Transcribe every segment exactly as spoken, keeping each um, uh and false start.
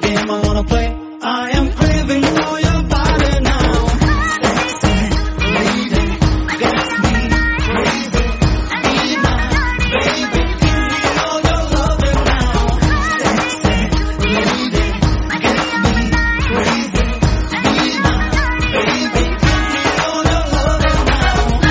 game I wanna play. I am craving for your body now. Sexy lady, gets me crazy. Be my baby, give me all your loving now. Sexy lady, gets me crazy. Be my baby, give me all your loving now.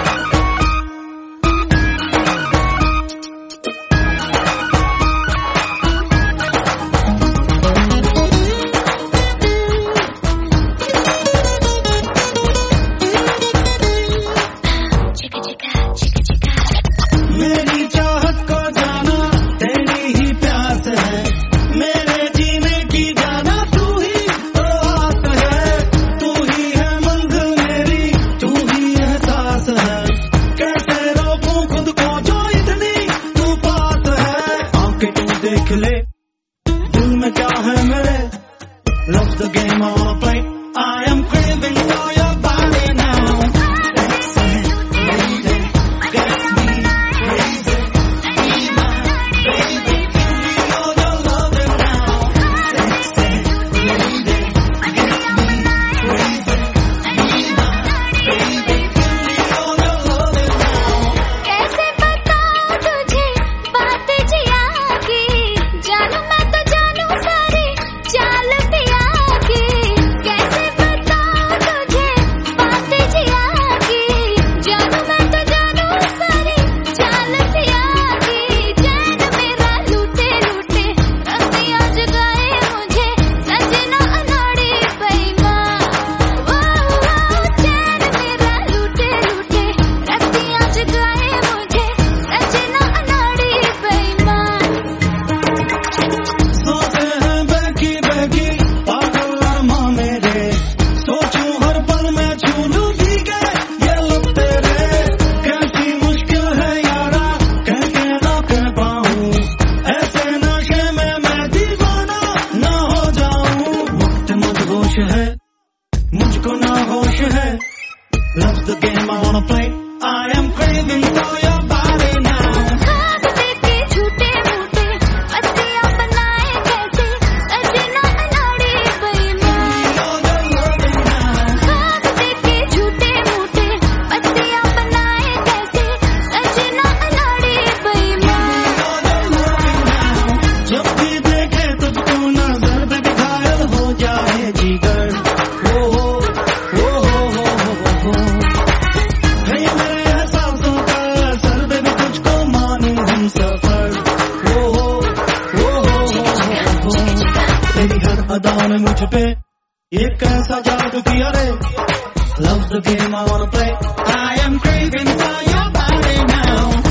मेरी चाहत को जाना तेरी ही प्यास है, मेरे जीने की जाना तू ही तो आस है, तू ही है मंजिल मेरी, तू ही एहसास है, कैसे रोकूं खुद को जो इतनी तू पास है, आंखें तू देख ले दिल में क्या है मेरे, love the game I wanna play, I am craving for your body now. मुझको ना होश है, love the game I wanna play, I am craving for your body now. ख्वाब देखे झूठे मूठे पत्तियां बनाए कैसे सजना अनाड़ी बेईमान. ख्वाब देखे झूठे मूठे पत्तियां बनाए कैसे सजना अनाड़ी बेईमान. जब भी देखे तुझको नजर में घायल हो जाए जिगर, तेरी हर अदा ने मुझ पे ये कैसा जादू किया रे, love the game I wanna play, I am craving for your body now.